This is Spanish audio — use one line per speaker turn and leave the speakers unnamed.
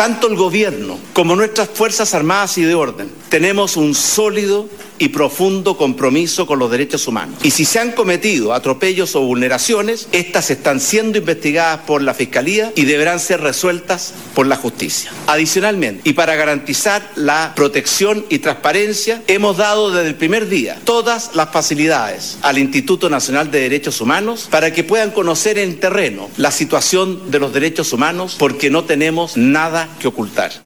Tanto el gobierno como nuestras Fuerzas Armadas y de Orden tenemos un sólido y profundo compromiso con los derechos humanos. Y si se han cometido atropellos o vulneraciones, estas están siendo investigadas por la Fiscalía y deberán ser resueltas por la justicia. Adicionalmente, y para garantizar la protección y transparencia, hemos dado desde el primer día todas las facilidades al Instituto Nacional de Derechos Humanos para que puedan conocer en terreno la situación de los derechos humanos, porque no tenemos nada que ocultar.